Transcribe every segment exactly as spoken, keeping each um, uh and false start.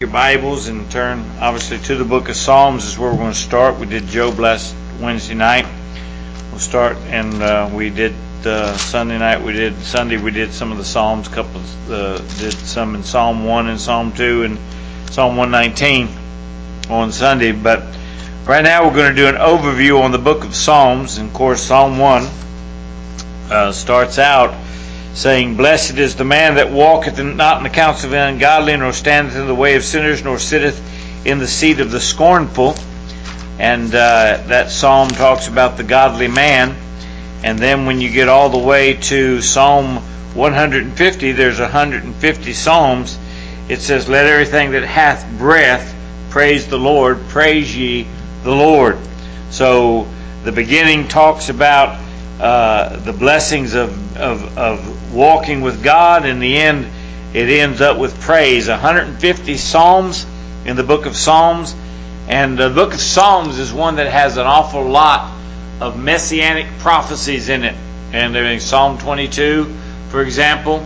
Your Bibles and turn obviously to the book of Psalms is where we're going to start. We did Job last Wednesday night. We'll start and uh, we did uh, Sunday night. We did Sunday. We did some of the Psalms. Couple uh, did some in Psalm one and Psalm two and Psalm one nineteen on Sunday. But right now we're going to do an overview on the book of Psalms. And of course, Psalm one uh, starts out saying, "Blessed is the man that walketh not in the counsel of the ungodly, nor standeth in the way of sinners, nor sitteth in the seat of the scornful." And uh, that psalm talks about the godly man. And then when you get all the way to Psalm one hundred fifty, there's one hundred fifty psalms. It says, "Let everything that hath breath praise the Lord, praise ye the Lord." So the beginning talks about Uh, the blessings of, of of walking with God. In the end, it ends up with praise. one hundred fifty psalms in the book of Psalms, and the book of Psalms is one that has an awful lot of messianic prophecies in it. And there's Psalm twenty-two, for example,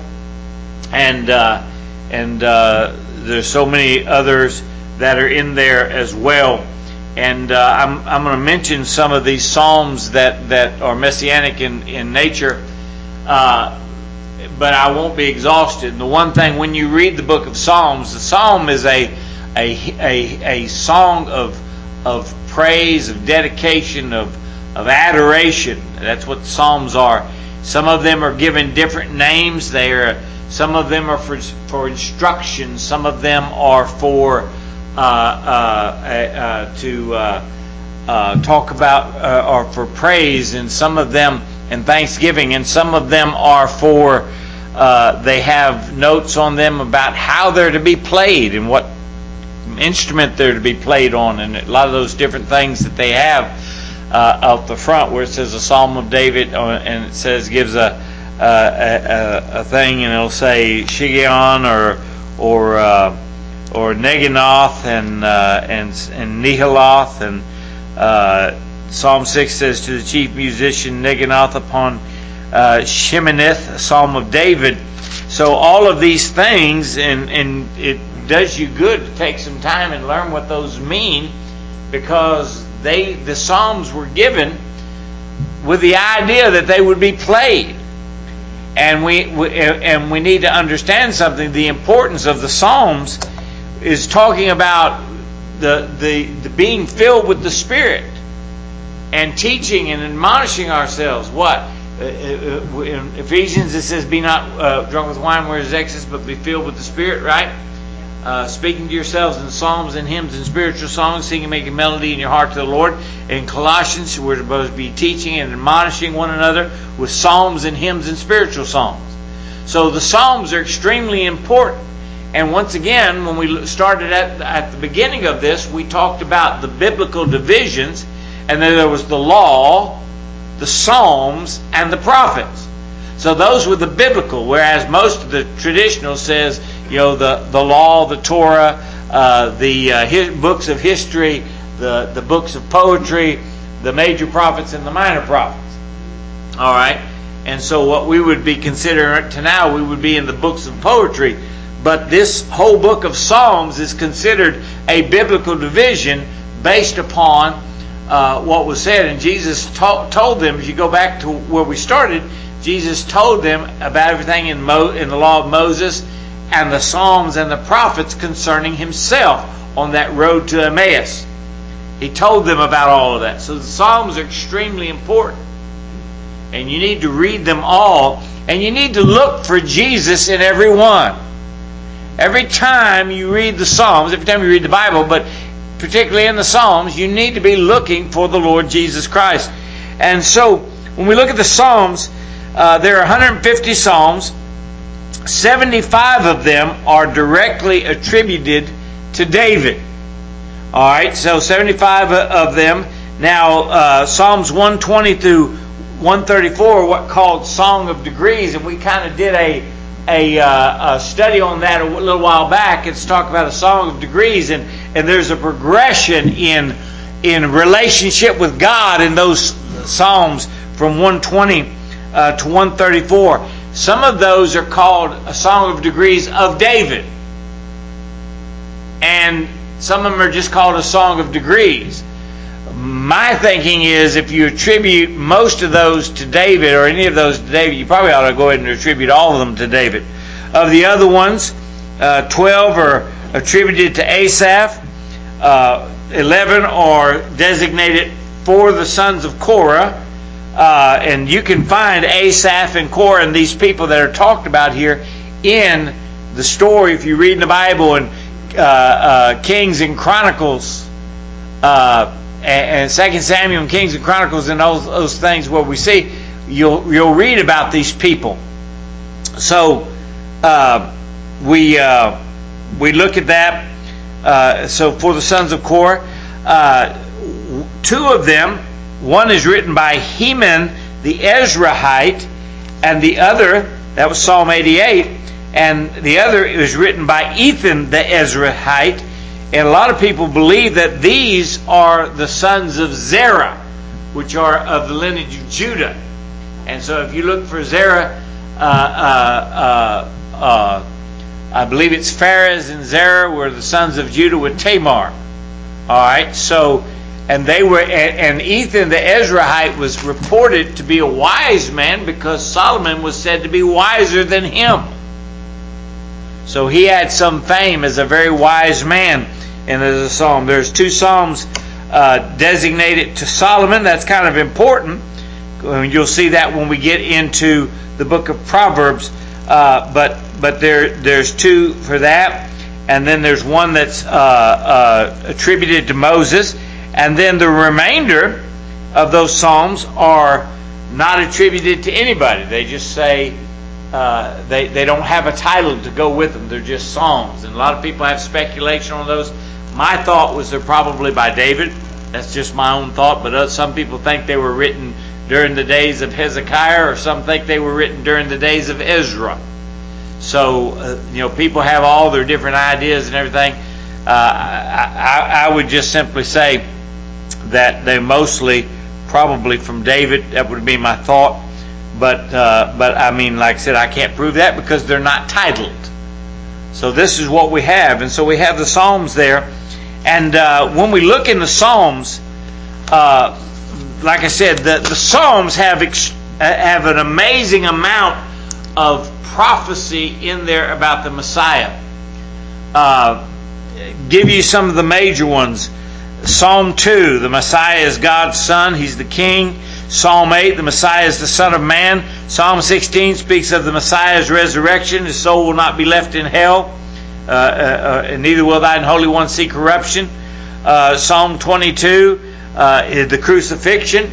and uh, and uh, there's so many others that are in there as well. And uh, I'm I'm going to mention some of these psalms that, that are messianic in in nature, uh, but I won't be exhausted. And the one thing, when you read the book of Psalms, the psalm is a a a, a song of of praise, of dedication, of of adoration. That's what the psalms are. Some of them are given different names. They are some of them are for for instruction. Some of them are for Uh, uh, uh, to uh, uh, talk about uh, or for praise, and some of them and thanksgiving, and some of them are for uh, they have notes on them about how they're to be played and what instrument they're to be played on, and a lot of those different things that they have uh, out the front, where it says a Psalm of David, and it says gives a a, a, a thing, and it'll say Shiggaion or or uh, or Neginoth and uh, and and Nehiloth, and uh, Psalm six says to the chief musician Neginoth upon uh, Sheminith, a Psalm of David. So all of these things, and and it does you good to take some time and learn what those mean, because they the Psalms were given with the idea that they would be played. And we, we and we need to understand something. The importance of the Psalms is talking about the, the the being filled with the Spirit and teaching and admonishing ourselves. What? Uh, in Ephesians it says, "Be not uh, drunk with wine where is excess, but be filled with the Spirit," right? Uh, speaking to yourselves in psalms and hymns and spiritual songs, singing, making melody in your heart to the Lord. In Colossians, we're supposed to be teaching and admonishing one another with psalms and hymns and spiritual songs. So the psalms are extremely important. And once again, when we started at, at the beginning of this, we talked about the biblical divisions, and then there was the law, the Psalms, and the prophets. So those were the biblical, whereas most of the traditional says, you know, the, the law, the Torah, uh, the uh, his, books of history, the, the books of poetry, the major prophets and the minor prophets. All right? And so what we would be considering to now, we would be in the books of poetry. But this whole book of Psalms is considered a biblical division based upon uh, what was said. And Jesus to- told them, if you go back to where we started, Jesus told them about everything in, Mo- in the law of Moses and the Psalms and the prophets concerning himself on that road to Emmaus. He told them about all of that. So the Psalms are extremely important. And you need to read them all. And you need to look for Jesus in every one. Every time you read the Psalms, every time you read the Bible, but particularly in the Psalms, you need to be looking for the Lord Jesus Christ. And so, when we look at the Psalms, uh, there are one hundred fifty Psalms. seventy-five of them are directly attributed to David. Alright, so seventy-five of them. Now, uh, Psalms one twenty through one thirty-four are what called Song of Degrees, and we kind of did a A, uh, a study on that a little while back. It's talked about a song of degrees, and, and there's a progression in in relationship with God in those psalms from one twenty uh, to one thirty-four. Some of those are called a song of degrees of David. and some of them are just called a song of degrees. My thinking is if you attribute most of those to David, or any of those to David, you probably ought to go ahead and attribute all of them to David. Of the other ones, uh, twelve are attributed to Asaph, uh, eleven are designated for the sons of Korah, uh, and you can find Asaph and Korah and these people that are talked about here in the story. If you read in the Bible and uh, uh, Kings and Chronicles, uh, and Second Samuel and Kings and Chronicles, and those, those things where we see, you'll you'll read about these people. So uh, we uh, we look at that. Uh, so for the sons of Korah, uh, two of them, one is written by Heman the Ezrahite, and the other, that was Psalm eighty-eight, and the other is written by Ethan the Ezrahite. And a lot of people believe that these are the sons of Zerah, which are of the lineage of Judah. And so if you look for Zerah, uh, uh, uh, uh, I believe it's Pharez and Zerah were the sons of Judah with Tamar. All right, so, and they were, and, and Ethan the Ezrahite was reported to be a wise man because Solomon was said to be wiser than him. So he had some fame as a very wise man. And as a psalm, there's two psalms uh, designated to Solomon. That's kind of important. You'll see that when we get into the book of Proverbs. Uh, but but there there's two for that, and then there's one that's uh, uh, attributed to Moses, and then the remainder of those psalms are not attributed to anybody. They just say uh, they they don't have a title to go with them. They're just psalms, and a lot of people have speculation on those. My thought was they're probably by David. That's just my own thought, but some people think they were written during the days of Hezekiah, or some think they were written during the days of Ezra. So, uh, you know, people have all their different ideas and everything. Uh, I, I, I would just simply say that they're mostly probably from David. That would be my thought. But, uh, but I mean, like I said, I can't prove that because they're not titled. So this is what we have. And so we have the Psalms there. And uh, when we look in the Psalms, uh, like I said, the, the Psalms have ex- have an amazing amount of prophecy in there about the Messiah. Uh, give you some of the major ones. Psalm two, the Messiah is God's Son. He's the King. Psalm eight, the Messiah is the Son of Man. Psalm sixteen speaks of the Messiah's resurrection. His soul will not be left in hell. Uh, uh, and neither will thine Holy One see corruption. Uh, Psalm twenty-two uh, is the crucifixion,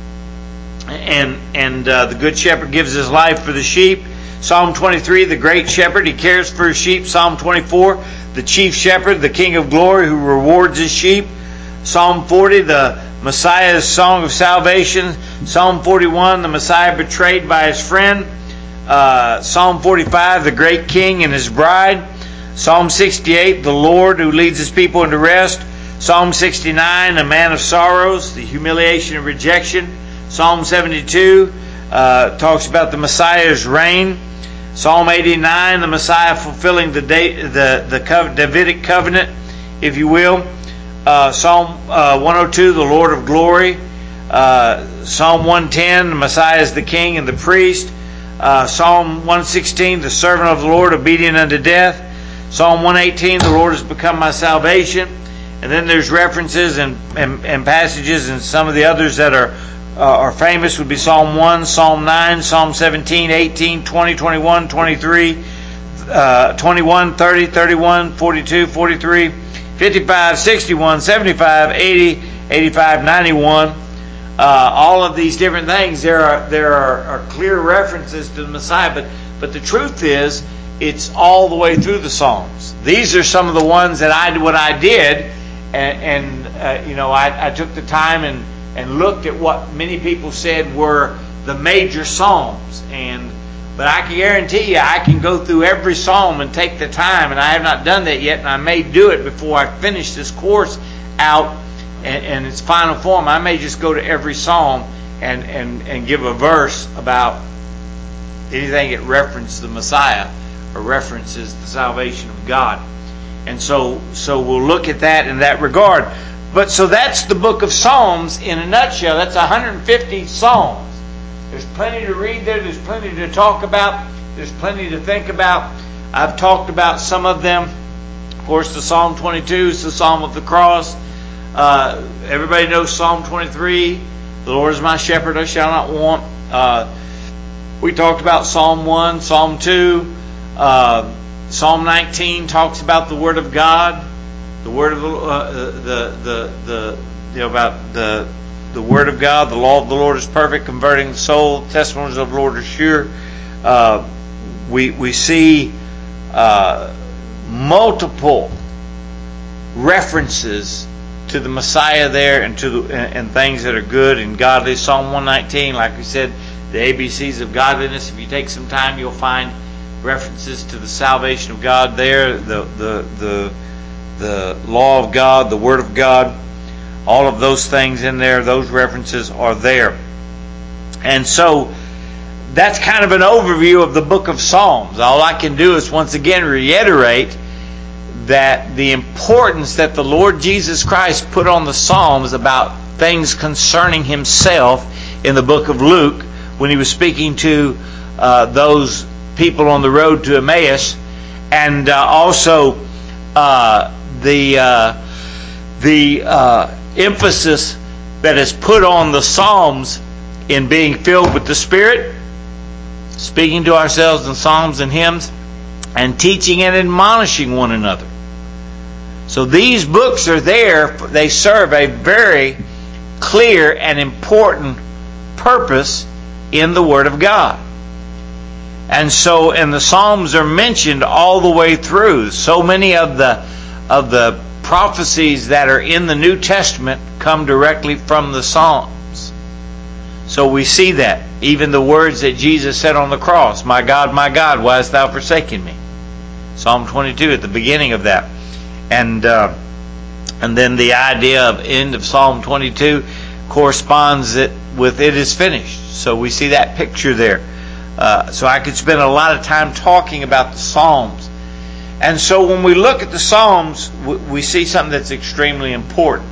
and and uh, the Good Shepherd gives his life for the sheep. Psalm twenty-three, the Great Shepherd, he cares for his sheep. Psalm twenty-four, the Chief Shepherd, the King of Glory, who rewards his sheep. Psalm forty, the Messiah's song of salvation. Psalm forty-one, the Messiah betrayed by his friend. Uh, Psalm forty-five, the great King and his bride. Psalm sixty-eight, the Lord who leads his people into rest. Psalm sixty-nine, a man of sorrows, the humiliation and rejection. Psalm seventy-two uh, talks about the Messiah's reign. Psalm eighty-nine, the Messiah fulfilling the the the Davidic covenant, if you will. Uh, Psalm uh, one oh two, the Lord of glory. Uh, Psalm one ten, the Messiah is the King and the priest. Uh, Psalm one sixteen, the servant of the Lord, obedient unto death. Psalm one eighteen, the Lord has become my salvation. And then there's references and, and, and passages, and some of the others that are uh, are famous would be Psalm one, Psalm nine, Psalm seventeen, eighteen, twenty, twenty-one, twenty-three, uh, twenty-one, thirty, thirty-one, forty-two, forty-three, fifty-five, sixty-one, seventy-five, eighty, eighty-five, ninety-one. Uh, all of these different things, there are there are, are clear references to the Messiah, but but the truth is, it's all the way through the Psalms. These are some of the ones that I what I did, and, and uh, you know, I, I took the time and, and looked at what many people said were the major Psalms. And but I can guarantee you, I can go through every Psalm and take the time, and I have not done that yet, and I may do it before I finish this course out in, in its final form. I may just go to every Psalm and, and, and give a verse about anything that references the Messiah or references the salvation of God. And so, so we'll look at that in that regard. But so that's the book of Psalms in a nutshell. That's one hundred fifty Psalms. There's plenty to read there. There's plenty to talk about. There's plenty to think about. I've talked about some of them. Of course, the Psalm twenty-two is the Psalm of the Cross. Uh, everybody knows Psalm twenty-three. The Lord is my shepherd, I shall not want. Uh, we talked about Psalm one, Psalm two. Uh, Psalm nineteen talks about the Word of God. The Word of the, uh, the, the, the, you know, about the, the Word of God. The law of the Lord is perfect, converting the soul. Testimonies of the Lord are sure. Uh, we, we see, uh, multiple references to the Messiah there, and to the, and, and things that are good and godly. Psalm one nineteen, like we said, the A B Cs of godliness. If you take some time, you'll find references to the salvation of God there, the the the the law of God, the Word of God, all of those things in there. Those references are there, and so that's kind of an overview of the book of Psalms. All I can do is once again reiterate that the importance that the Lord Jesus Christ put on the Psalms about things concerning Himself in the book of Luke when He was speaking to uh, those people on the road to Emmaus, and uh, also uh, the uh, the uh, emphasis that is put on the Psalms in being filled with the Spirit, speaking to ourselves in psalms and hymns, and teaching and admonishing one another. So these books are there. They serve a very clear and important purpose in the Word of God. And so, and the Psalms are mentioned all the way through. So many of the of the prophecies that are in the New Testament come directly from the Psalms. So we see that. Even the words that Jesus said on the cross, "My God, my God, why hast thou forsaken me?" Psalm twenty-two at the beginning of that. And uh, and then the idea of end of Psalm twenty-two corresponds it with "it is finished." So we see that picture there. Uh, so I could spend a lot of time talking about the Psalms. And so when we look at the Psalms, we, we see something that's extremely important.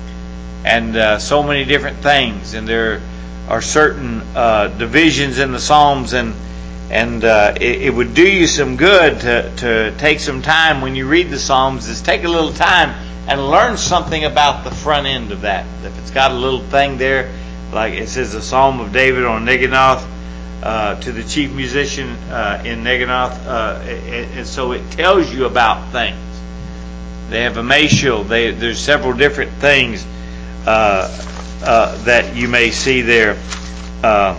And uh, so many different things. And there are certain uh, divisions in the Psalms, and and uh, it, it would do you some good to, to take some time when you read the Psalms, is take a little time and learn something about the front end of that. If it's got a little thing there, like it says the Psalm of David on Neginoth, uh, to the chief musician uh, in Neginoth, uh, and, and so it tells you about things. They have a Mashil. They, there's several different things uh, uh, that you may see there. Uh,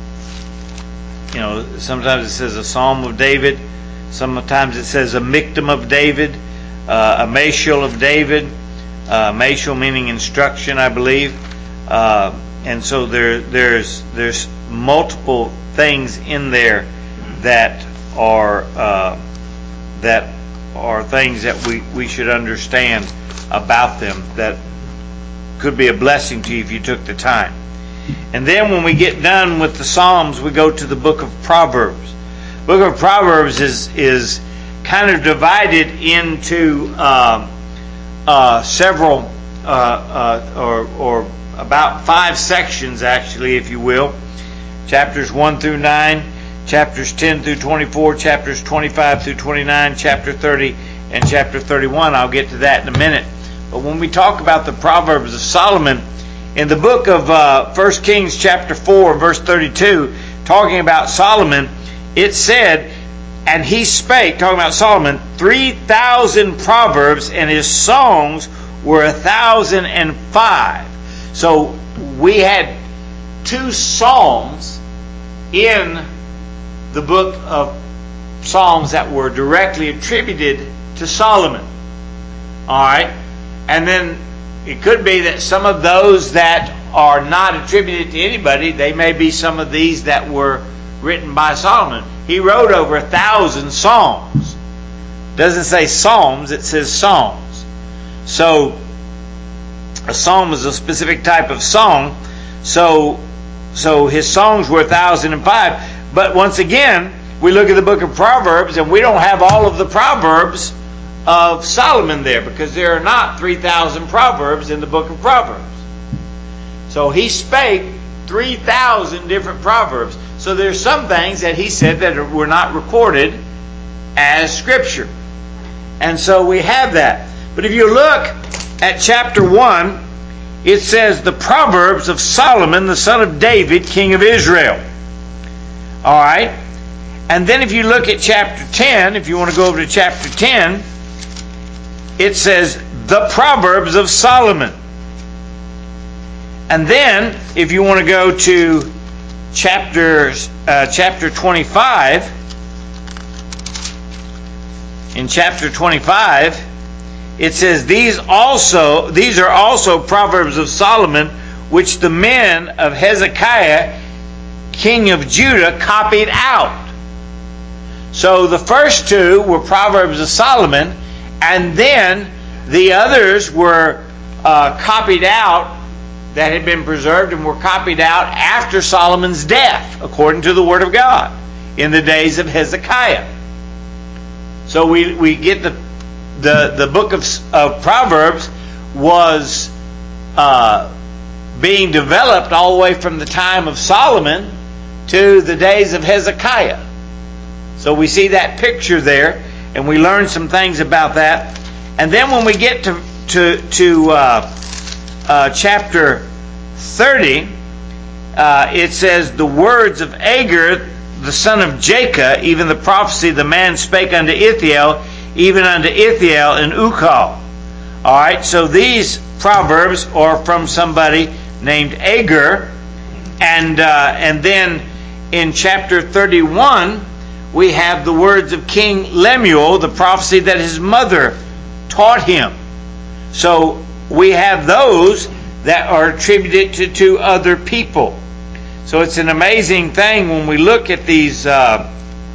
You know, sometimes it says a Psalm of David. Sometimes it says a Miktam of David, uh, a Mashil of David. Uh, Mashil meaning instruction, I believe. Uh, and so there, there's there's multiple things in there that are uh, that are things that we, we should understand about them that could be a blessing to you if you took the time. And then when we get done with the Psalms, we go to the book of Proverbs. The book of Proverbs is is kind of divided into uh, uh, several, uh, uh, or, or about five sections, actually, if you will. Chapters one through nine, chapters ten through twenty-four, chapters twenty-five through twenty-nine, chapter thirty, and chapter thirty-one. I'll get to that in a minute. But when we talk about the Proverbs of Solomon, in the book of uh, First Kings chapter four, verse thirty-two, talking about Solomon, it said, and he spake, talking about Solomon, three thousand proverbs, and his songs were a thousand and five. So we had two psalms in the book of Psalms that were directly attributed to Solomon. All right? And then it could be that some of those that are not attributed to anybody, they may be some of these that were written by Solomon. He wrote over a thousand songs. It doesn't say psalms, it says songs. So a psalm is a specific type of song. So so his songs were a thousand and five. But once again, we look at the book of Proverbs, and we don't have all of the Proverbs of Solomon there, because there are not three thousand proverbs in the book of Proverbs. So he spake three thousand different proverbs. So there's some things that he said that were not recorded as scripture. And so we have that. But if you look at chapter one, it says the Proverbs of Solomon, the son of David, king of Israel. All right. And then if you look at chapter ten, if you want to go over to chapter ten, it says the Proverbs of Solomon. And then if you want to go to chapter, uh, chapter twenty-five, in chapter twenty-five, it says these also these are also Proverbs of Solomon, which the men of Hezekiah, king of Judah, copied out. So the first two were Proverbs of Solomon, and then the others were uh, copied out, that had been preserved and were copied out after Solomon's death, according to the Word of God, in the days of Hezekiah. So we, we get the the the book of, of Proverbs was uh, being developed all the way from the time of Solomon to the days of Hezekiah. So we see that picture there, and we learn some things about that. And then when we get to to to uh, uh, chapter thirty, uh, it says the words of Agur, the son of Jacob, even the prophecy the man spake unto Ithiel, even unto Ithiel in Ucal. All right, so these proverbs are from somebody named Agur, and uh, and then in chapter thirty-one we have the words of King Lemuel, the prophecy that his mother taught him. So we have those that are attributed to, to other people. So it's an amazing thing when we look at these uh,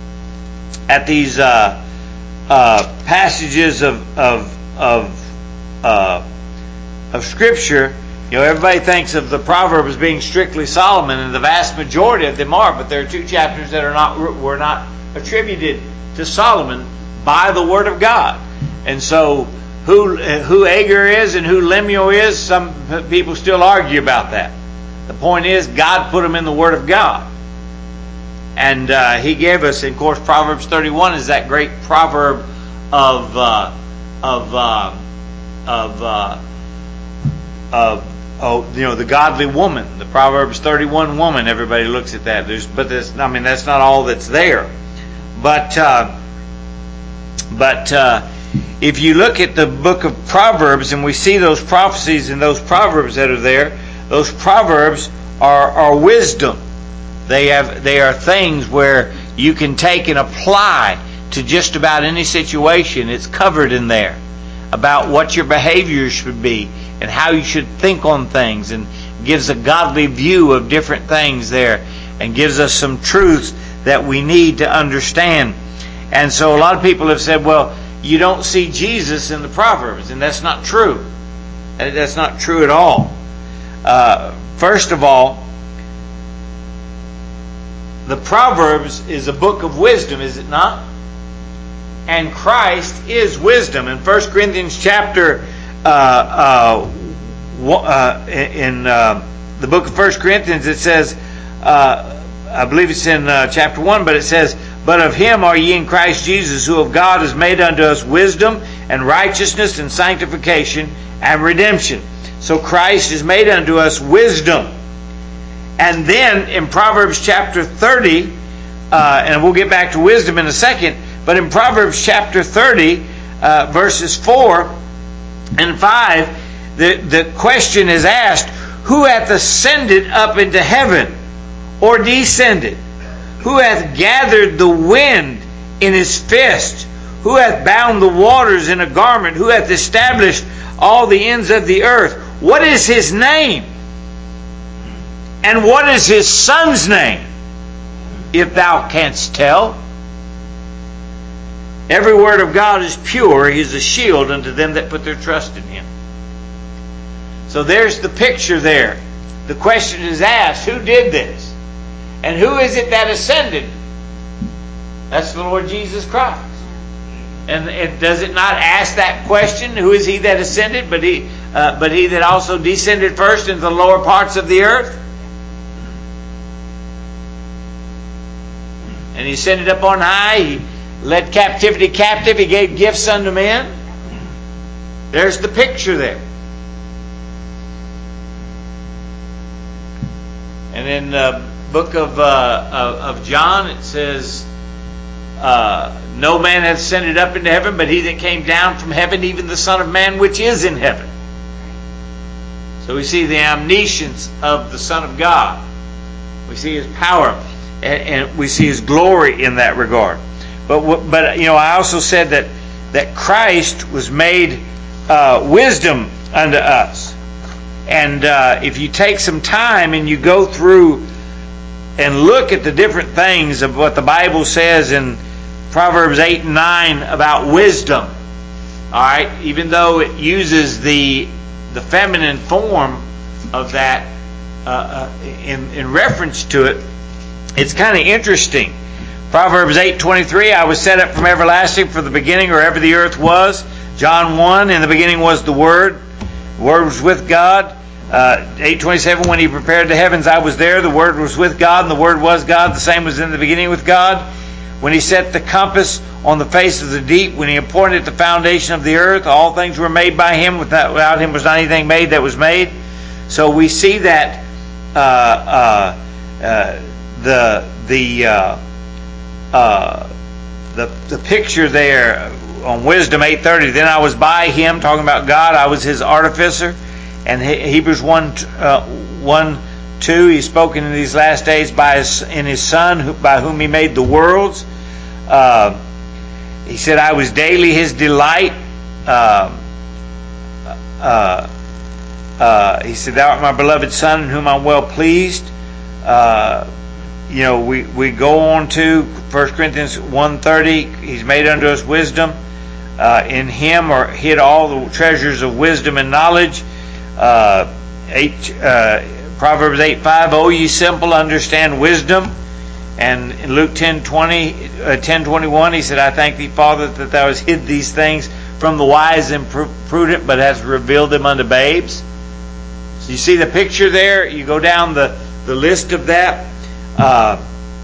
at these uh, uh, passages of of of, uh, of Scripture. You know, everybody thinks of the Proverbs being strictly Solomon, and the vast majority of them are. But there are two chapters that are not were not attributed to Solomon by the Word of God. And so, who who Agur is and who Lemuel is, some people still argue about that. The point is, God put them in the Word of God. And uh, He gave us, and of course, Proverbs thirty-one is that great proverb of uh, of uh, of uh, of oh, you know, the godly woman, the Proverbs thirty-one woman. Everybody looks at that. There's, but there's, I mean, that's not all that's there. But uh, but uh, if you look at the book of Proverbs and we see those prophecies and those proverbs that are there, those proverbs are, are wisdom. They have they are things where you can take and apply to just about any situation. It's covered in there about what your behavior should be and how you should think on things, and gives a godly view of different things there, and gives us some truths that we need to understand. And so a lot of people have said, well, you don't see Jesus in the Proverbs, and that's not true. That's not true at all. Uh, first of all, the Proverbs is a book of wisdom, is it not? And Christ is wisdom. In First Corinthians chapter uh, uh, uh, in uh, the book of First Corinthians, it says, uh, I believe it's in uh, chapter one, but it says, but of Him are ye in Christ Jesus, who of God is made unto us wisdom and righteousness and sanctification and redemption. So Christ is made unto us wisdom. And then in Proverbs chapter thirty, uh, and we'll get back to wisdom in a second, but in Proverbs chapter thirty, uh, verses four and five, the, the question is asked, who hath ascended up into heaven, or descended? Who hath gathered the wind in his fist? Who hath bound the waters in a garment? Who hath established all the ends of the earth? What is His name? And what is His Son's name? If thou canst tell. Every word of God is pure. He is a shield unto them that put their trust in Him. So there's the picture there. The question is asked, who did this? And who is it that ascended? That's the Lord Jesus Christ. And it, does it not ask that question? Who is he that ascended? But he, uh, but he that also descended first into the lower parts of the earth. And he ascended up on high. He led captivity captive. He gave gifts unto men. There's the picture there. And in the book of uh, of, of John, it says, uh, "No man hath ascended up into heaven, but he that came down from heaven, even the Son of Man, which is in heaven." So we see the omniscience of the Son of God. We see His power, and, and we see His glory in that regard. But but you know, I also said that that Christ was made uh, wisdom unto us. And uh, if you take some time and you go through and look at the different things of what the Bible says in Proverbs eight and nine about wisdom, all right, even though it uses the the feminine form of that uh, uh, in in reference to it, it's kind of interesting. Proverbs eight twenty-three, I was set up from everlasting, for the beginning or ever the earth was. John one, in the beginning was the Word. The Word was with God. Uh, eight twenty-seven, when He prepared the heavens, I was there. The Word was with God, and the Word was God. The same was in the beginning with God. When He set the compass on the face of the deep, when He appointed the foundation of the earth, all things were made by Him. Without, without Him was not anything made that was made. So we see that uh, uh, uh, the the uh, uh, the the picture there on Wisdom eight thirty. Then I was by Him, talking about God. I was His artificer. And Hebrews one, uh, one, two, He's spoken in these last days by his, in His Son, who, by whom He made the worlds. Uh, he said, I was daily His delight. Uh, uh, uh, he said, Thou art my beloved Son, in whom I'm well pleased. Uh, you know, we, we go on to First Corinthians one thirty. He's made unto us wisdom. Uh, in Him are hid all the treasures of wisdom and knowledge. Uh, eight, uh, Proverbs eight five, O ye simple, understand wisdom. And in Luke ten twenty, uh, ten twenty-one, He said, I thank Thee, Father, that Thou hast hid these things from the wise and prudent, but hast revealed them unto babes. So you see the picture there. You go down the, the list of that. Uh,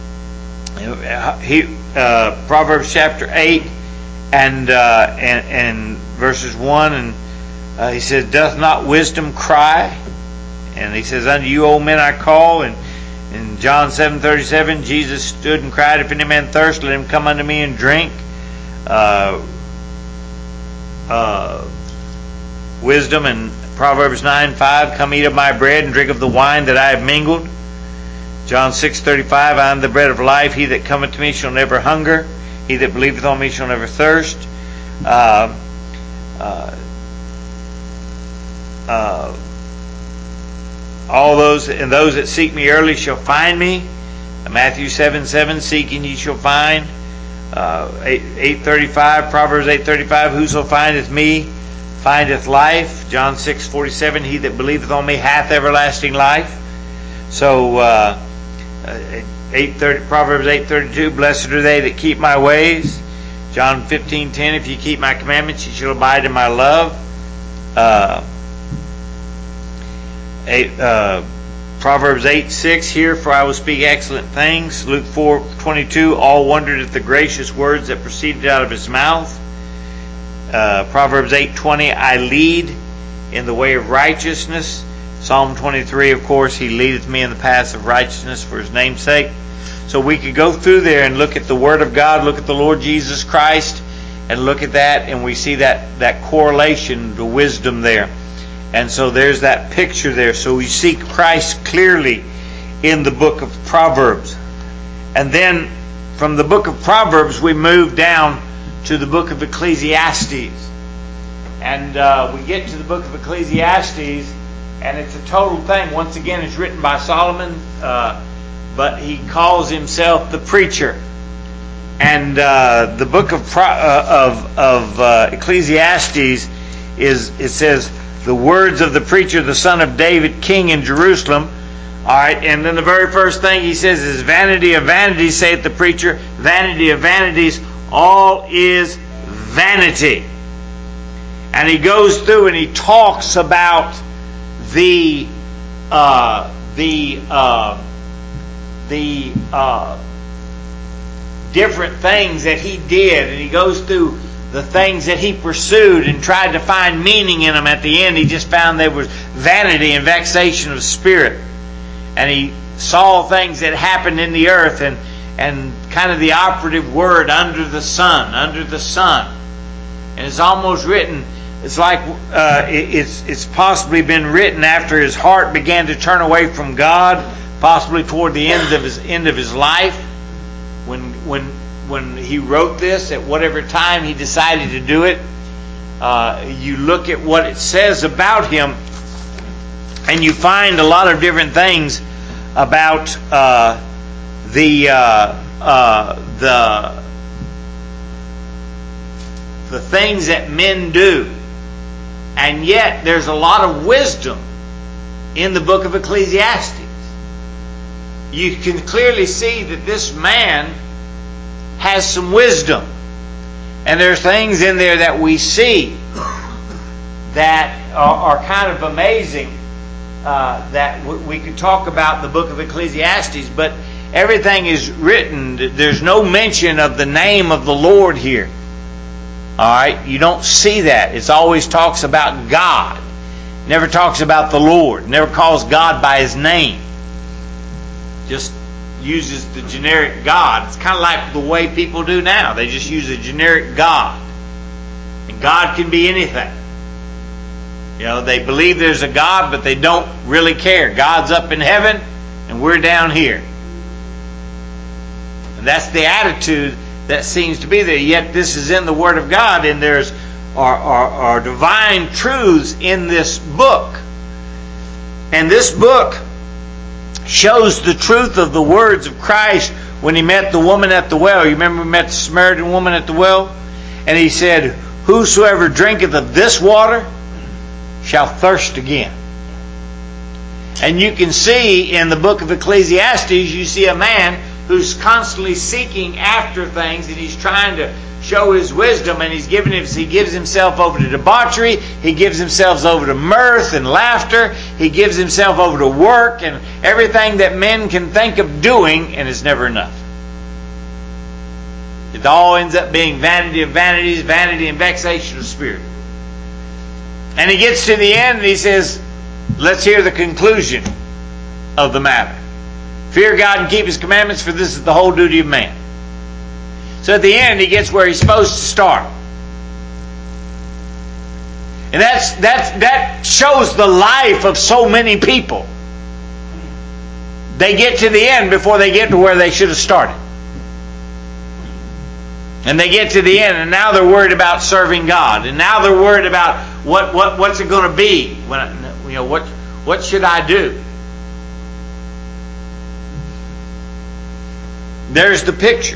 he, uh, Proverbs chapter eight and, uh, and, and verses one and Uh, he says, doth not wisdom cry? And He says, unto you, old men, I call. And in John seven thirty-seven, Jesus stood and cried, if any man thirst, let him come unto me and drink. Uh, uh, wisdom in Proverbs nine five, come eat of my bread and drink of the wine that I have mingled. John six thirty-five, I am the bread of life. He that cometh to me shall never hunger. He that believeth on me shall never thirst. Uh, uh, Uh, all those and those that seek me early shall find me. Matthew seven seven, seeking ye shall find. Uh, eight thirty-five, Proverbs eight thirty-five, whoso findeth me findeth life. John six forty-seven, he that believeth on me hath everlasting life. So uh, eight thirty, Proverbs eight thirty-two, blessed are they that keep my ways. John fifteen ten, if ye keep my commandments, ye shall abide in my love. Uh, Eight, uh, Proverbs eight six, here for I will speak excellent things. Luke four twenty-two, all wondered at the gracious words that proceeded out of His mouth. Uh, Proverbs eight twenty, I lead in the way of righteousness. Psalm twenty-three, of course, He leadeth me in the paths of righteousness for His name's sake. So we could go through there and look at the Word of God, look at the Lord Jesus Christ, and look at that, and we see that, that correlation, the wisdom there. And so there's that picture there. So we see Christ clearly in the book of Proverbs. And then from the book of Proverbs we move down to the book of Ecclesiastes. And uh, we get to the book of Ecclesiastes, and it's a total thing. Once again, it's written by Solomon, uh, but he calls himself the preacher. And uh, the book of Pro- uh, of, of uh, Ecclesiastes is, it says, the words of the preacher, the son of David, king in Jerusalem. All right, and then the very first thing he says is, vanity of vanities, saith the preacher, vanity of vanities, all is vanity. And he goes through and he talks about the uh, the uh, the uh, different things that he did, and he goes through the things that he pursued and tried to find meaning in them. At the end, he just found there was vanity and vexation of spirit, and he saw things that happened in the earth, and and kind of the operative word, under the sun, under the sun, and it's almost written. It's like uh, it, it's it's possibly been written after his heart began to turn away from God, possibly toward the end of his end of his life, when when when he wrote this, at whatever time he decided to do it. Uh, you look at what it says about him, and you find a lot of different things about uh, the uh, uh, the the things that men do. And yet, there's a lot of wisdom in the book of Ecclesiastes. You can clearly see that this man has some wisdom. And there's things in there that we see that are, are kind of amazing, uh, that w- we could talk about the book of Ecclesiastes, but everything is written. There's no mention of the name of the Lord here. All right, you don't see that. It always talks about God. Never talks about the Lord. Never calls God by His name. Just uses the generic God. It's kind of like the way people do now. They just use a generic God. And God can be anything. You know, they believe there's a God, but they don't really care. God's up in heaven, and we're down here. And that's the attitude that seems to be there. Yet this is in the Word of God, and there's are, are, are divine truths in this book. And this book shows the truth of the words of Christ when He met the woman at the well. You remember we met the Samaritan woman at the well? And He said, "Whosoever drinketh of this water shall thirst again." And you can see in the book of Ecclesiastes, you see a man who's constantly seeking after things, and he's trying to show his wisdom, and he's giving him, he gives himself over to debauchery, he gives himself over to mirth and laughter, he gives himself over to work and everything that men can think of doing, and it's never enough. It all ends up being vanity of vanities, vanity and vexation of spirit. And he gets to the end and he says, let's hear the conclusion of the matter. Fear God and keep His commandments, for this is the whole duty of man. So at the end, he gets where he's supposed to start. And that's, that's, that shows the life of so many people. They get to the end before they get to where they should have started. And they get to the end, and now they're worried about serving God. And now they're worried about what, what what's it going to be? When I, you know, what what should I do? There's the picture.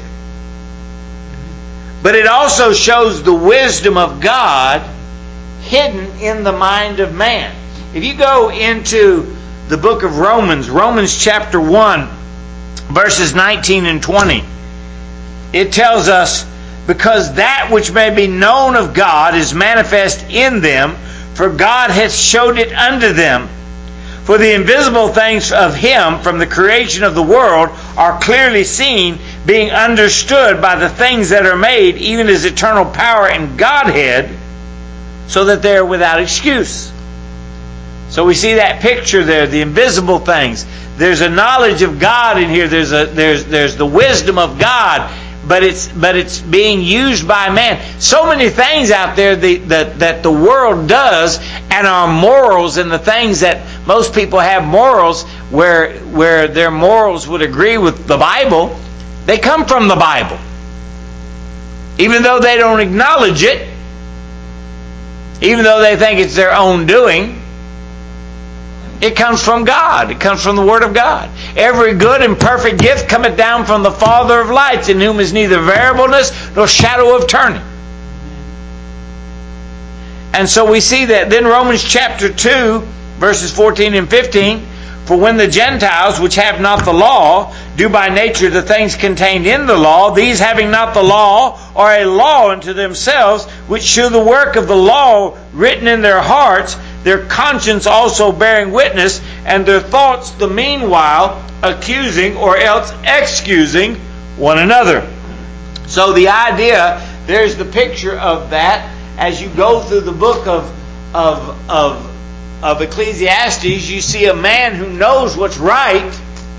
But it also shows the wisdom of God hidden in the mind of man. If you go into the book of Romans, Romans chapter one, verses nineteen and twenty, it tells us, because that which may be known of God is manifest in them, for God hath showed it unto them. For the invisible things of Him from the creation of the world are clearly seen, being understood by the things that are made, even His eternal power and Godhead, so that they are without excuse. So we see that picture there, the invisible things. There's a knowledge of God in here. There's a there's there's the wisdom of God, but it's but it's being used by man. So many things out there the, that that the world does, and our morals and the things that most people have morals where where their morals would agree with the Bible, they come from the Bible. Even though they don't acknowledge it, even though they think it's their own doing, it comes from God. It comes from the Word of God. Every good and perfect gift cometh down from the Father of lights, in whom is neither variableness nor shadow of turning. And so we see that. Then Romans chapter two, verses fourteen and fifteen, for when the Gentiles, which have not the law, do by nature the things contained in the law, these having not the law are a law unto themselves, which shew the work of the law written in their hearts, their conscience also bearing witness, and their thoughts the meanwhile accusing or else excusing one another. So the idea, there's the picture of that as you go through the book of of of of Ecclesiastes. You see a man who knows what's right,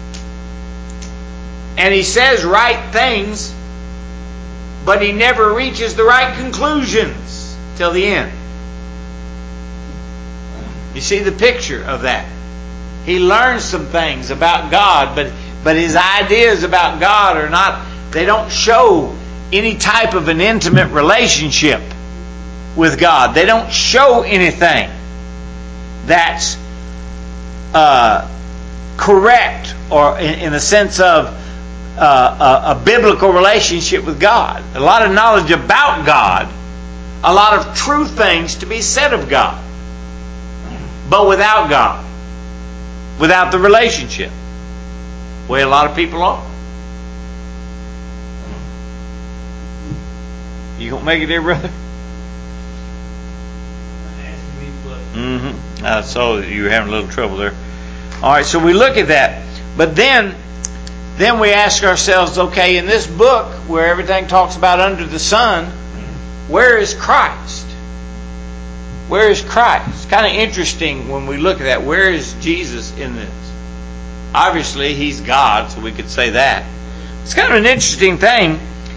and he says right things, but he never reaches the right conclusions till the end. You see the picture of that. He learns some things about God, but but his ideas about God are not, they don't show any type of an intimate relationship with God. They don't show anything that's uh, correct, or in, in the sense of uh, a, a biblical relationship with God. A lot of knowledge about God, a lot of true things to be said of God, but without God, without the relationship, the way a lot of people are. You gonna make it there, brother? Mm-hmm. Uh, so you were having a little trouble there. All right, so we look at that, but then, then we ask ourselves, okay, in this book where everything talks about under the sun, where is Christ? Where is Christ? It's kind of interesting when we look at that. Where is Jesus in this? Obviously, He's God, so we could say that. It's kind of an interesting thing.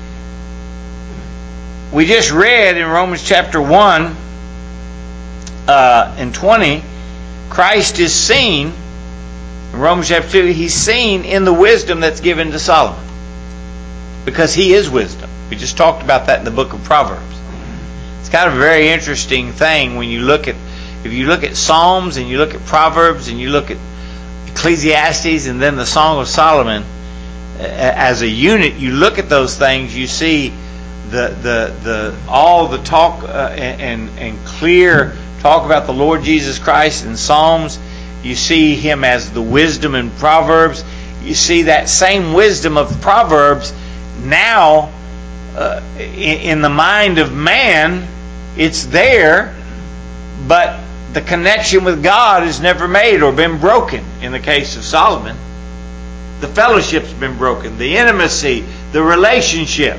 We just read in Romans chapter one uh, and twenty, Christ is seen, in Romans chapter two, He's seen in the wisdom that's given to Solomon. Because He is wisdom. We just talked about that in the book of Proverbs. It's kind of a very interesting thing when you look at, if you look at Psalms and you look at Proverbs and you look at Ecclesiastes and then the Song of Solomon as a unit, you look at those things, you see the the the all the talk uh, and and clear talk about the Lord Jesus Christ in Psalms. You see Him as the wisdom in Proverbs. You see that same wisdom of Proverbs now uh, in, in the mind of man. It's there, but the connection with God is never made or been broken. In the case of Solomon, the fellowship's been broken, the intimacy, the relationship,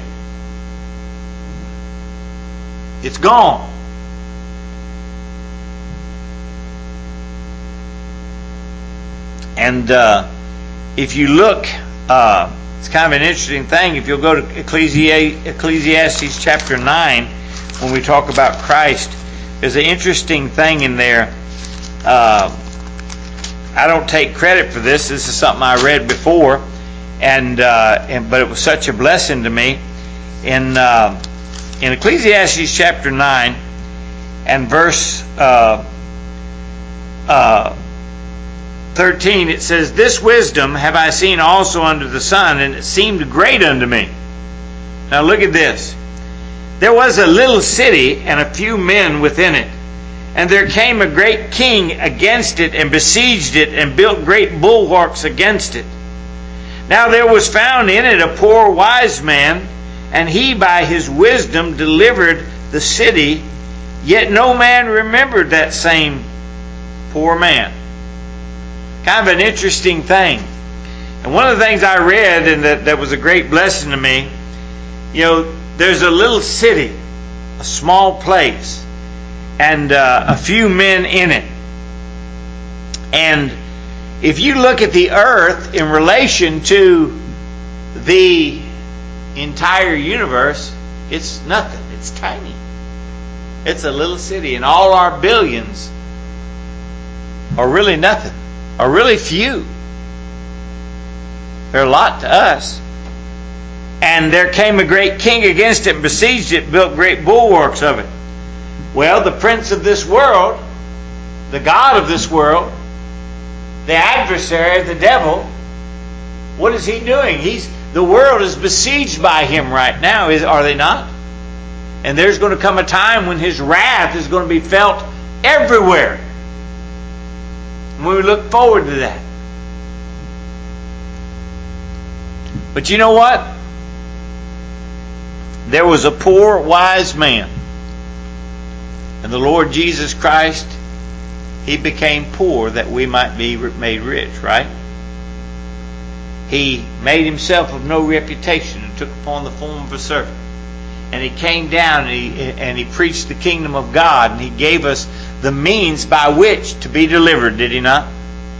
it's gone. And uh, if you look, uh, it's kind of an interesting thing. If you'll go to Ecclesi- Ecclesiastes chapter nine, when we talk about Christ, there's an interesting thing in there. Uh, I don't take credit for this. This is something I read before, and, uh, and but it was such a blessing to me. In uh, in Ecclesiastes chapter nine and verse uh, uh, thirteen, it says, "This wisdom have I seen also under the sun, and it seemed great unto me." Now look at this. "There was a little city, and a few men within it. And there came a great king against it, and besieged it, and built great bulwarks against it. Now there was found in it a poor wise man, and he by his wisdom delivered the city. Yet no man remembered that same poor man." Kind of an interesting thing. And one of the things I read, and that, that was a great blessing to me, you know, there's a little city, a small place, and uh, a few men in it. And if you look at the earth in relation to the entire universe, it's nothing. It's tiny. It's a little city, and all our billions are really nothing, are really few. They're a lot to us. "And there came a great king against it, and besieged it, built great bulwarks of it." Well, the prince of this world, the god of this world, the adversary, the devil, what is he doing? He's the world is besieged by him right now, is are they not? And there's going to come a time when his wrath is going to be felt everywhere. And we look forward to that. But you know what? There was a poor wise man. And the Lord Jesus Christ, He became poor that we might be made rich, right? He made Himself of no reputation and took upon the form of a servant. And He came down and he, and he preached the kingdom of God, and He gave us the means by which to be delivered, did He not?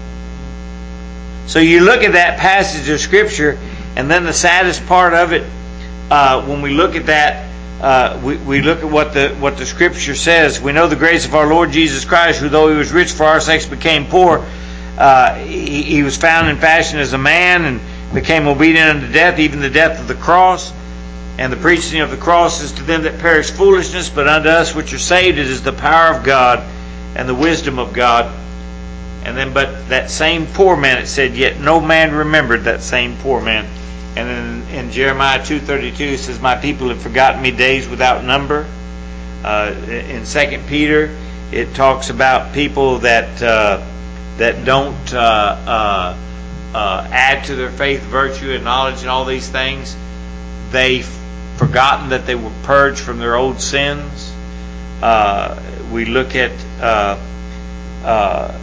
So you look at that passage of Scripture, and then the saddest part of it, uh, when we look at that, uh, we, we look at what the what the Scripture says. We know the grace of our Lord Jesus Christ, who though He was rich for our sakes became poor. Uh, he, he was found in fashion as a man and became obedient unto death, even the death of the cross. And the preaching of the cross is to them that perish foolishness, but unto us which are saved it is the power of God and the wisdom of God. And then, but that same poor man, it said, yet no man remembered that same poor man. And then in Jeremiah two thirty-two, it says, my people have forgotten me days without number. Uh, in Second Peter, it talks about people that uh, that don't uh, uh, uh, add to their faith, virtue, and knowledge, and all these things. They've forgotten that they were purged from their old sins. Uh, we look at uh, uh,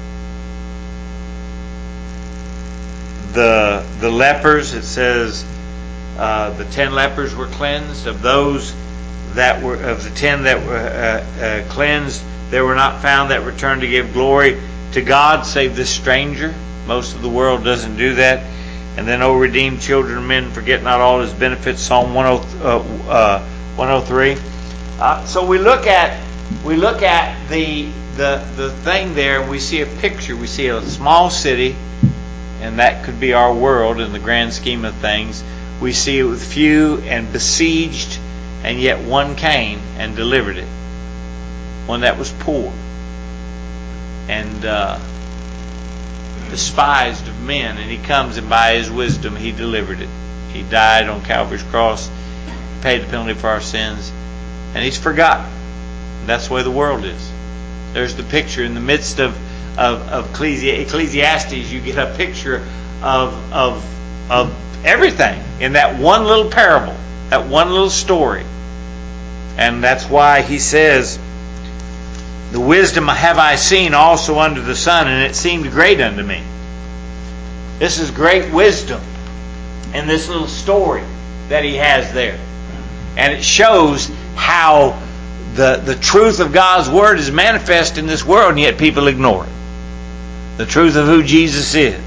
the the lepers. It says uh, the ten lepers were cleansed. Of those that were of the ten that were uh, uh, cleansed, there were not found that returned to give glory to God, save this stranger. Most of the world doesn't do that. And then, O redeemed children of men, forget not all His benefits. Psalm one oh three. Uh, so we look at we look at the the the thing there, and we see a picture. We see a small city, and that could be our world in the grand scheme of things. We see it with few and besieged, and yet one came and delivered it. One that was poor and uh, despised of men, and He comes, and by His wisdom He delivered it. He died on Calvary's cross, paid the penalty for our sins, and He's forgotten. That's the way the world is. There's the picture in the midst of of, of Ecclesiastes. You get a picture of of of everything in that one little parable, that one little story. And that's why he says, the wisdom have I seen also under the sun, and it seemed great unto me. This is great wisdom in this little story that he has there. And it shows how the, the truth of God's Word is manifest in this world, and yet people ignore it. The truth of who Jesus is.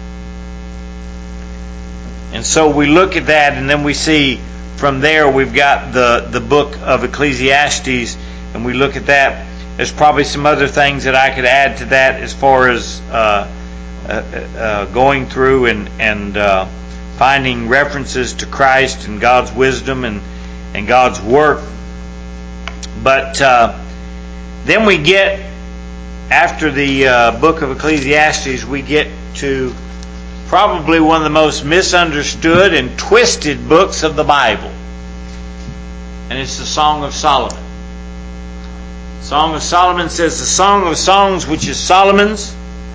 And so we look at that, and then we see from there we've got the, the book of Ecclesiastes, and we look at that. There's probably some other things that I could add to that as far as uh, uh, uh, going through and, and uh, finding references to Christ and God's wisdom and, and God's work. But uh, then we get, after the uh, book of Ecclesiastes, we get to probably one of the most misunderstood and twisted books of the Bible. And it's the Song of Solomon. Song of Solomon says the Song of Songs, which is Solomon's.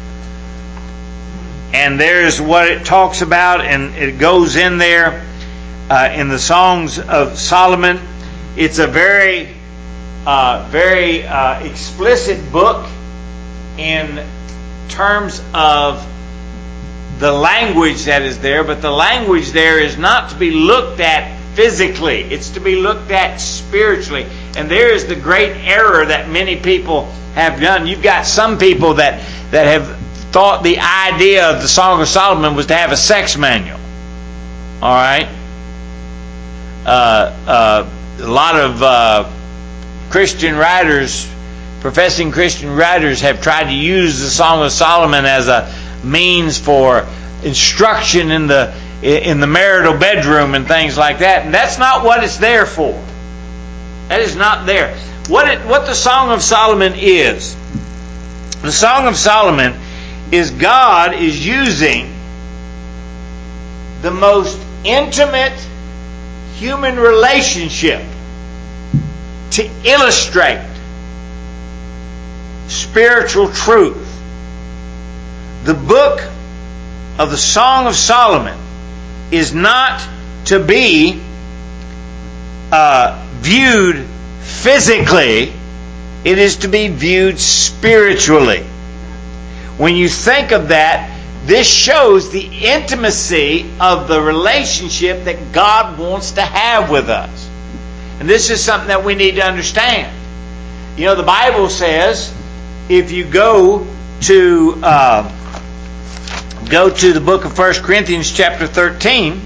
And there's what it talks about, and it goes in there uh, in the Songs of Solomon. It's a very, uh, very uh, explicit book in terms of the language that is there, but the language there is not to be looked at physically. It's to be looked at spiritually. And there is the great error that many people have done. You've got some people that, that have thought the idea of the Song of Solomon was to have a sex manual. All right? Uh, uh, a lot of uh, Christian writers, professing Christian writers, have tried to use the Song of Solomon as a means for instruction in the in the marital bedroom and things like that, and that's not what it's there for. That is not there. What it, what the Song of Solomon is, the Song of Solomon is God is using the most intimate human relationship to illustrate spiritual truth. The book of the Song of Solomon is not to be uh, viewed physically. It is to be viewed spiritually. When you think of that, this shows the intimacy of the relationship that God wants to have with us. And this is something that we need to understand. You know, the Bible says, if you go to uh, go to the book of First Corinthians chapter thirteen,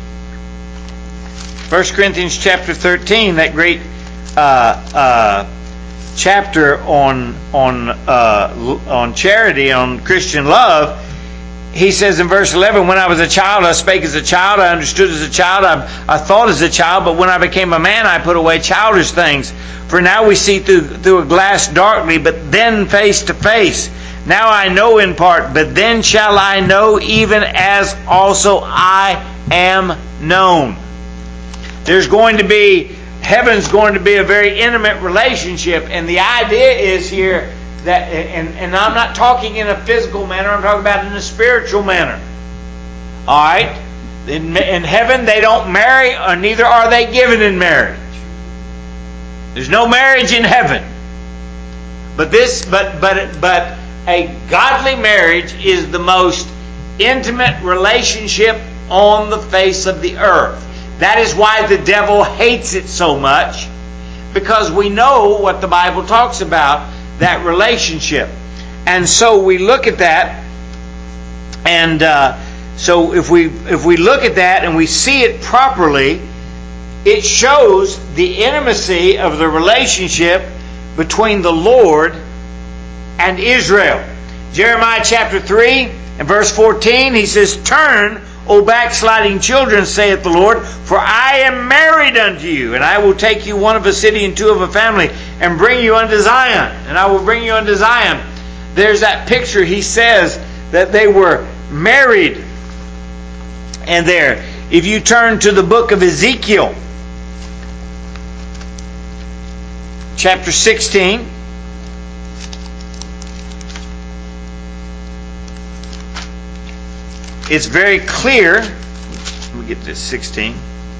First Corinthians chapter thirteen, that great uh, uh, chapter on on uh, on charity, on Christian love, he says in verse eleven, when I was a child, I spake as a child, I understood as a child, I, I thought as a child, but when I became a man, I put away childish things. For now we see through, through a glass darkly, but then face to face. Now I know in part, but then shall I know even as also I am known. There's going to be, heaven's going to be a very intimate relationship, and the idea is here that, and, and I'm not talking in a physical manner, I'm talking about in a spiritual manner. Alright? In, in heaven they don't marry, or neither are they given in marriage. There's no marriage in heaven. But this, but but but a godly marriage is the most intimate relationship on the face of the earth. That is why the devil hates it so much, because we know what the Bible talks about, that relationship. And so we look at that, and uh, so if we if we look at that and we see it properly, it shows the intimacy of the relationship between the Lord and Israel. Jeremiah chapter three and verse fourteen, he says, turn, O backsliding children, saith the Lord, for I am married unto you, and I will take you one of a city and two of a family, and bring you unto Zion. And I will bring you unto Zion. There's that picture. He says that they were married. And there, if you turn to the book of Ezekiel, chapter sixteen, it's very clear. Let me get to sixteen.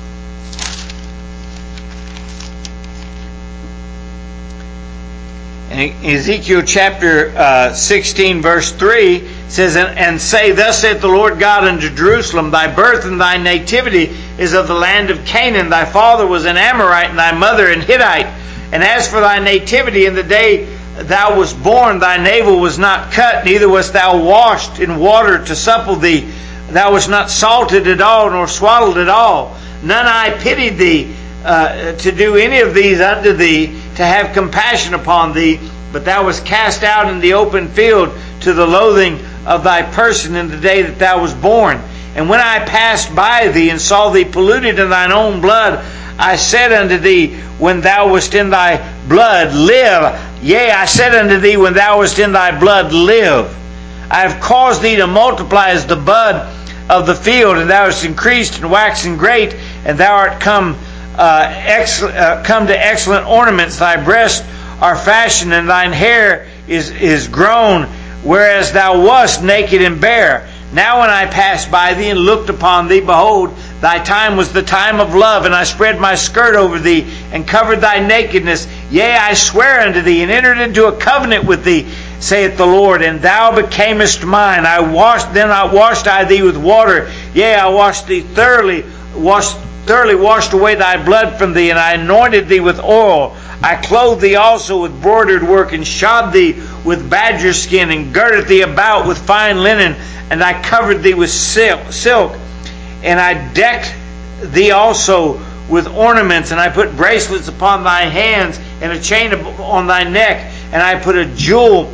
And Ezekiel chapter uh, sixteen verse three says, and, and say, thus saith the Lord God unto Jerusalem, thy birth and thy nativity is of the land of Canaan. Thy father was an Amorite, and thy mother an Hittite. And as for thy nativity, in the day thou wast born, thy navel was not cut, neither wast thou washed in water to supple thee. Thou wast not salted at all, nor swallowed at all. None I pitied thee uh, to do any of these unto thee, to have compassion upon thee. But thou wast cast out in the open field to the loathing of thy person in the day that thou wast born. And when I passed by thee and saw thee polluted in thine own blood, I said unto thee, when thou wast in thy blood, live. Yea, I said unto thee, when thou wast in thy blood, live. I have caused thee to multiply as the bud of the field, and thou hast increased and waxen great, and thou art come uh, ex- uh, come to excellent ornaments. Thy breasts are fashioned, and thine hair is, is grown, whereas thou wast naked and bare. Now when I passed by thee and looked upon thee, behold, thy time was the time of love, and I spread my skirt over thee, and covered thy nakedness. Yea, I swear unto thee, and entered into a covenant with thee, saith the Lord, and thou becamest mine. I washed, then I washed I thee with water. Yea, I washed thee thoroughly, washed thoroughly washed away thy blood from thee, and I anointed thee with oil. I clothed thee also with broidered work, and shod thee with badger skin, and girded thee about with fine linen, and I covered thee with silk, and I decked thee also with ornaments, and I put bracelets upon thy hands, and a chain on thy neck, and I put a jewel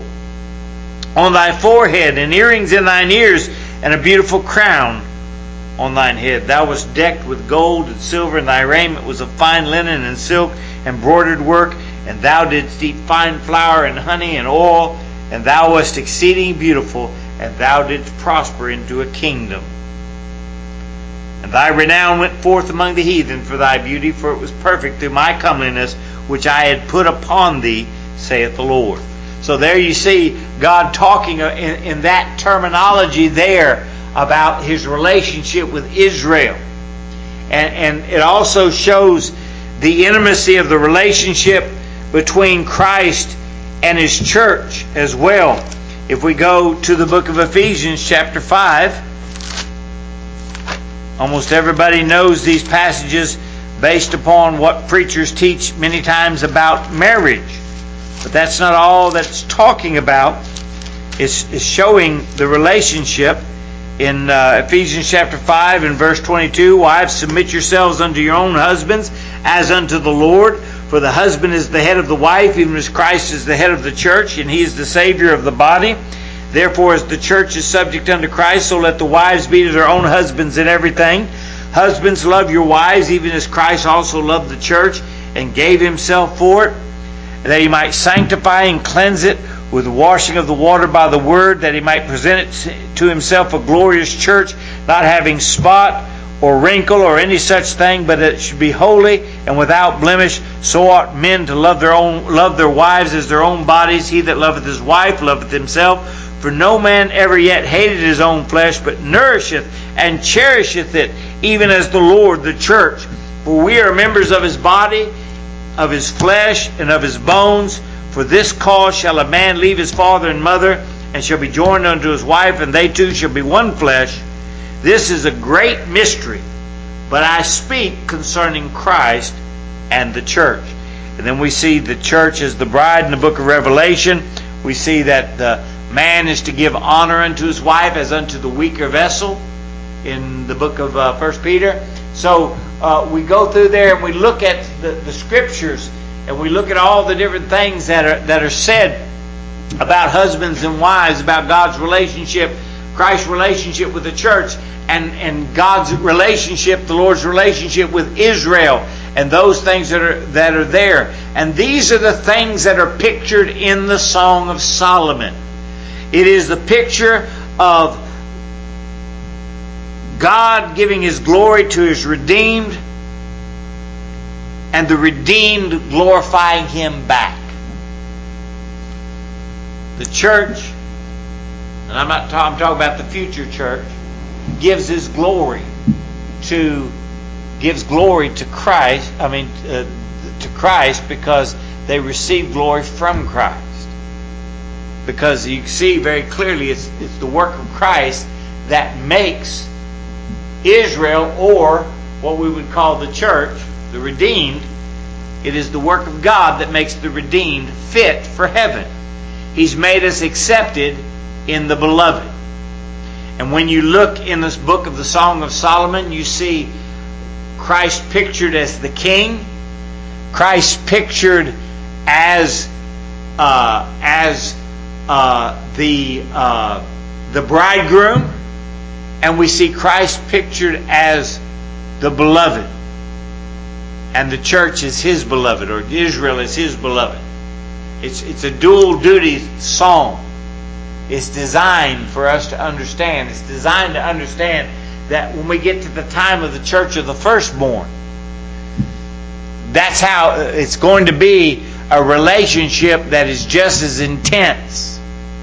on thy forehead, and earrings in thine ears, and a beautiful crown on thine head. Thou wast decked with gold and silver, and thy raiment was of fine linen and silk and broidered work, and thou didst eat fine flour and honey and oil, and thou wast exceeding beautiful, and thou didst prosper into a kingdom. And thy renown went forth among the heathen for thy beauty, for it was perfect through my comeliness, which I had put upon thee, saith the Lord. So there you see God talking in, in that terminology there about His relationship with Israel. And, and it also shows the intimacy of the relationship between Christ and His church as well. If we go to the book of Ephesians chapter five, almost everybody knows these passages based upon what preachers teach many times about marriage. But that's not all that's talking about. It's, it's showing the relationship. In uh, Ephesians chapter five and verse twenty-two, wives, submit yourselves unto your own husbands as unto the Lord. For the husband is the head of the wife, even as Christ is the head of the church, and He is the Savior of the body. Therefore, as the church is subject unto Christ, so let the wives be to their own husbands in everything. Husbands, love your wives, even as Christ also loved the church and gave Himself for it, that He might sanctify and cleanse it with the washing of the water by the word, that He might present it to Himself a glorious church, not having spot or wrinkle or any such thing, but it should be holy and without blemish. So ought men to love their own love their wives as their own bodies. He that loveth his wife loveth himself. For no man ever yet hated his own flesh, but nourisheth and cherisheth it, even as the Lord the church. For we are members of His body, of His flesh, and of His bones. For this cause shall a man leave his father and mother, and shall be joined unto his wife, and they two shall be one flesh. This is a great mystery, but I speak concerning Christ and the church. And then we see the church as the bride in the book of Revelation. We see that the man is to give honor unto his wife as unto the weaker vessel in the book of uh, First Peter. So uh, we go through there and we look at the, the scriptures, and we look at all the different things that are that are said about husbands and wives, about God's relationship, Christ's relationship with the church, and, and God's relationship, the Lord's relationship with Israel, and those things that are that are there. And these are the things that are pictured in the Song of Solomon. It is the picture of God giving His glory to His redeemed, and the redeemed glorifying Him back. The church, and I'm not talking, I'm talking about the future church, gives His glory to gives glory to Christ. I mean, uh, to Christ, because they receive glory from Christ. Because you see very clearly, it's it's the work of Christ that makes Israel, or what we would call the church, the redeemed. It is the work of God that makes the redeemed fit for heaven. He's made us accepted in the beloved. And when you look in this book of the Song of Solomon, you see Christ pictured as the king, Christ pictured as uh, as uh, the uh, the bridegroom, and we see Christ pictured as the beloved. And the church is His beloved, or Israel is His beloved. It's it's a dual duty song. It's designed for us to understand. It's designed to understand that when we get to the time of the church of the firstborn, that's how it's going to be, a relationship that is just as intense.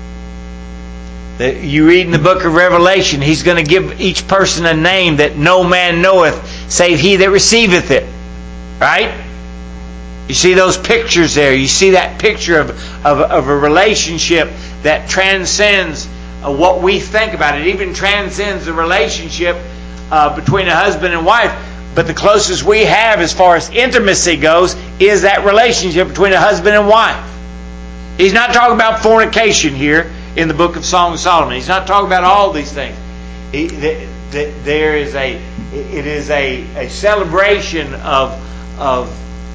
That you read in the book of Revelation, He's going to give each person a name that no man knoweth, save he that receiveth it. Right? You see those pictures there. You see that picture of, of, of a relationship that transcends uh, what we think about. It even transcends the relationship uh, between a husband and wife. But the closest we have as far as intimacy goes is that relationship between a husband and wife. He's not talking about fornication here in the book of Song of Solomon. He's not talking about all these things. He, th- th- there is a, it is a, a celebration of of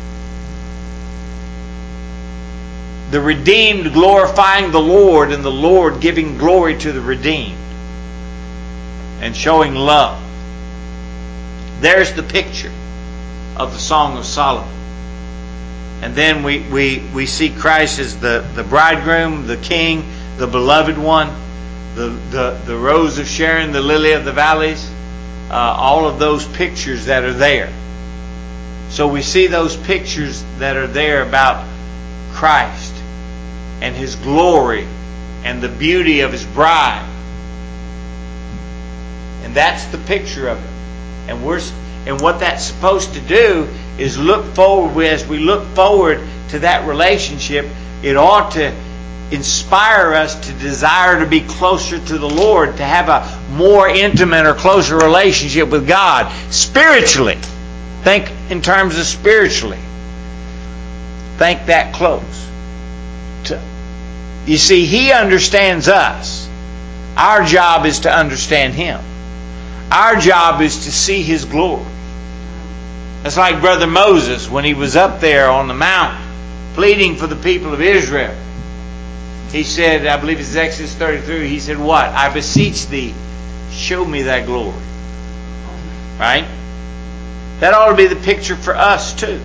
the redeemed glorifying the Lord, and the Lord giving glory to the redeemed and showing love. There's the picture of the Song of Solomon. And then we, we, we see Christ as the, the bridegroom, the king, the beloved one, the, the, the rose of Sharon, the lily of the valleys, uh, all of those pictures that are there. So we see those pictures that are there about Christ and His glory and the beauty of His bride. And that's the picture of it. And we're And what that's supposed to do is look forward. As we look forward to that relationship, it ought to inspire us to desire to be closer to the Lord, to have a more intimate or closer relationship with God spiritually. Think in terms of spiritually. Think that close. To, you see, He understands us. Our job is to understand Him. Our job is to see His glory. It's like Brother Moses when he was up there on the mountain pleading for the people of Israel. He said, I believe it's Exodus thirty-three, he said, what? I beseech thee, show me thy glory. Right? That ought to be the picture for us too.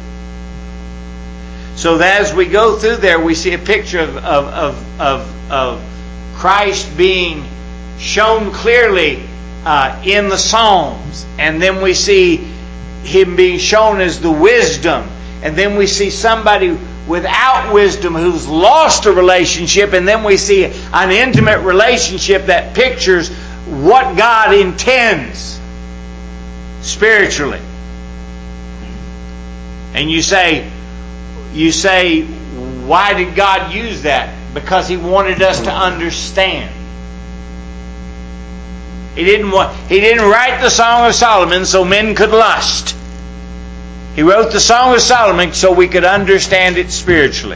So that as we go through there, we see a picture of, of, of, of, of Christ being shown clearly uh, in the Psalms. And then we see Him being shown as the wisdom. And then we see somebody without wisdom who's lost a relationship. And then we see an intimate relationship that pictures what God intends spiritually. And you say, you say, why did God use that? Because He wanted us to understand. He didn't want, He didn't write the Song of Solomon so men could lust. He wrote the Song of Solomon so we could understand it spiritually.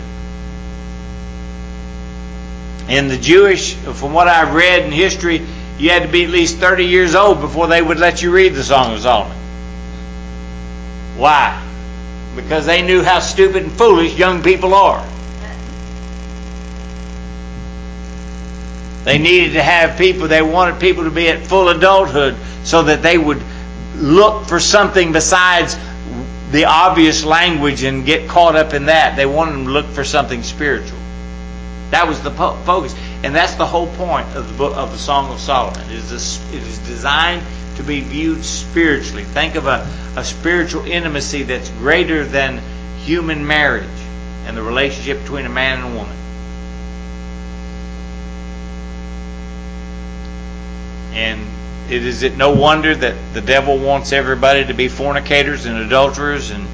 In the Jewish, from what I've read in history, you had to be at least thirty years old before they would let you read the Song of Solomon. Why? Because they knew how stupid and foolish young people are. They needed to have people, they wanted people to be at full adulthood so that they would look for something besides the obvious language and get caught up in that. They wanted them to look for something spiritual. That was the po- focus. And that's the whole point of the book of the Song of Solomon. It is, a, it is designed to be viewed spiritually. Think of a, a spiritual intimacy that's greater than human marriage and the relationship between a man and a woman. And it is it no wonder that the devil wants everybody to be fornicators and adulterers, and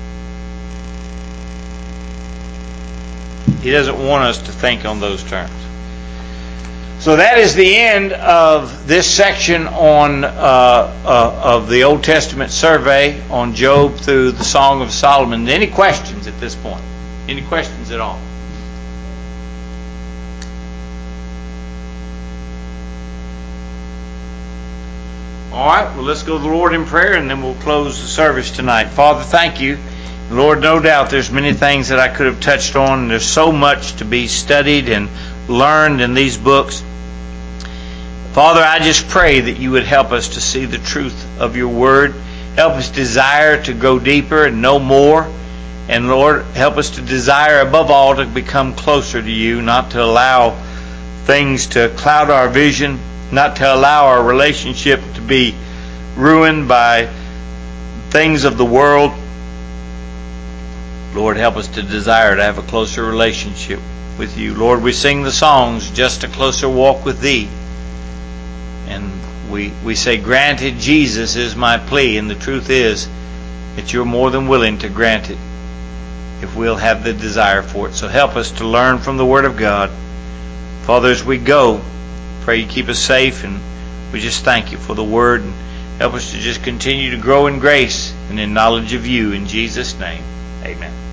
he doesn't want us to think on those terms. So that is the end of this section on uh, uh, of the Old Testament survey on Job through the Song of Solomon. Any questions at this point? Any questions at all? All right, well, let's go to the Lord in prayer, and then we'll close the service tonight. Father, thank you. Lord, no doubt there's many things that I could have touched on, and there's so much to be studied and learned in these books. Father, I just pray that you would help us to see the truth of your word. Help us desire to go deeper and know more. And Lord, help us to desire above all to become closer to you, not to allow things to cloud our vision, not to allow our relationship to be ruined by things of the world. Lord, help us to desire to have a closer relationship with you. Lord, we sing the songs, Just a Closer Walk with Thee. And we, we say, granted, Jesus is my plea. And the truth is that you're more than willing to grant it if we'll have the desire for it. So help us to learn from the Word of God. Father, as we go, pray you keep us safe, and we just thank you for the Word, and help us to just continue to grow in grace and in knowledge of you. In Jesus' name, amen.